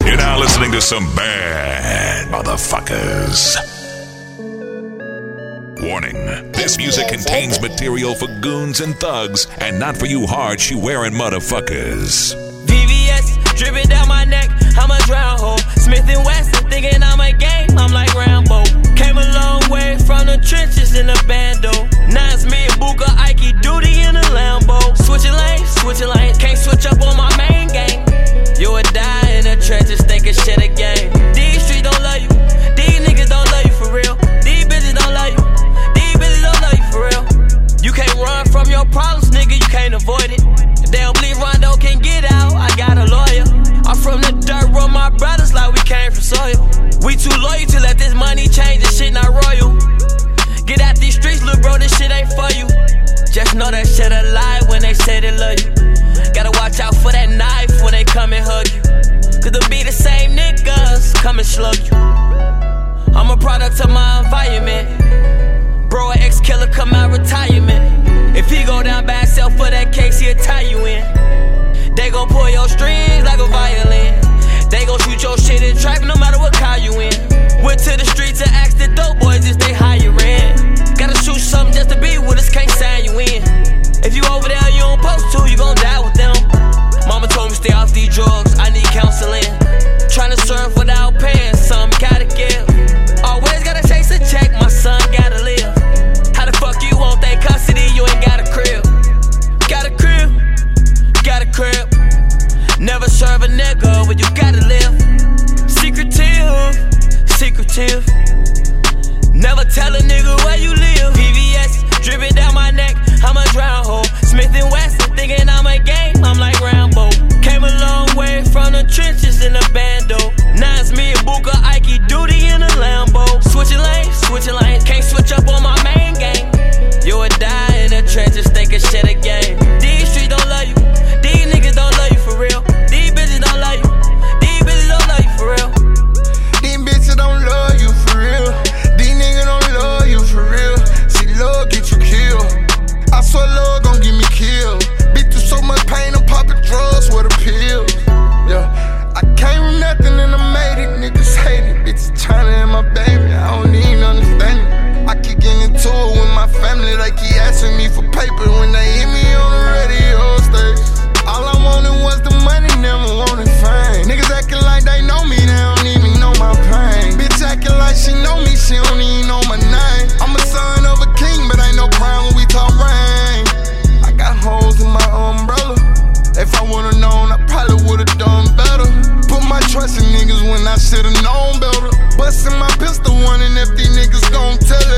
You're now listening to some bad motherfuckers. Warning, this music contains material for goons and thugs and not for you hard shoe wearing motherfuckers. VVS dripping down my neck, I'm a drown hole. Smith & Wesson thinking I'm a game, I'm like Rambo. Came a long way from the trenches in the bando. Now it's me and Buka, Ike, duty in a Lambo. Switching lanes, can't switch up on my main gang. You would die in the trenches thinking shit again. These streets don't love you, these niggas don't love you for real. These bitches don't love you, these bitches don't love you for real. You can't run from your problems, nigga, you can't avoid it. If they don't believe Rondo can get out, I got a lawyer. I'm from the dirt, roll my brothers like we came from soil. We too loyal to let this money change, this shit not royal. Get out these streets, little bro, this shit ain't for you. Just know that shit a lie when they say they love you. Gotta watch out for that knife when they come and hug you. Cause they'll be the same niggas come and slug you. I'm a product of my environment. Bro, an ex-killer come out retirement. If he go down bad self for that case, he'll tie you in. They gon' pull your strings like a violin. They gon' shoot your shit in trap no matter what car you in. Went to the streets and asked the dope boys if they hiring. Gotta shoot something just to be with us, can't sign you in. If you over there, you don't post to, you gon' die with them. Mama told me stay off these drugs, I need counseling. Tryna serve without paying, some gotta give. Always gotta chase a check, my son gotta live. How the fuck you want that custody, you ain't got a crib. Got a crib, got a crib. Never serve a nigga when you gotta live. Secretive. Never tell a nigga where you live. VVS dripping down my neck, I'm a drown hole. Smith & Wesson thinking I'm a game, I'm like Rambo. Came a long way from the trenches in the bando. Now it's me and Buka, Ike, duty in a Lambo. Switching lanes, can't switch up on my main gang. You would die in the trenches thinking shit again. These streets don't love you, these niggas don't love you for real. These bitches don't love you, these bitches don't love you for real. These bitches don't love you for real. These niggas don't love you for real. See, love get you killed. I swear love gon' get me killed. Been through so much pain, I'm popping drugs with a pill. Yeah, I came from nothing and I made it. Niggas hate it. Bitches China and my baby, I don't even understand it. I keep getting into it with my family, like he asking me for paper when they hit me on the radio stage. All I wanted was the money, never wanted fame. Niggas acting like they know me, they don't even know my pain. Bitch acting like she know me, she don't even know my name. I'm a son of a king, but ain't no crime when we talk rain. I got holes in my umbrella. If I would've known, I probably would've done better. Put my trust in niggas when I should've known better. Bustin' my pistol, wondering if these niggas gon' tell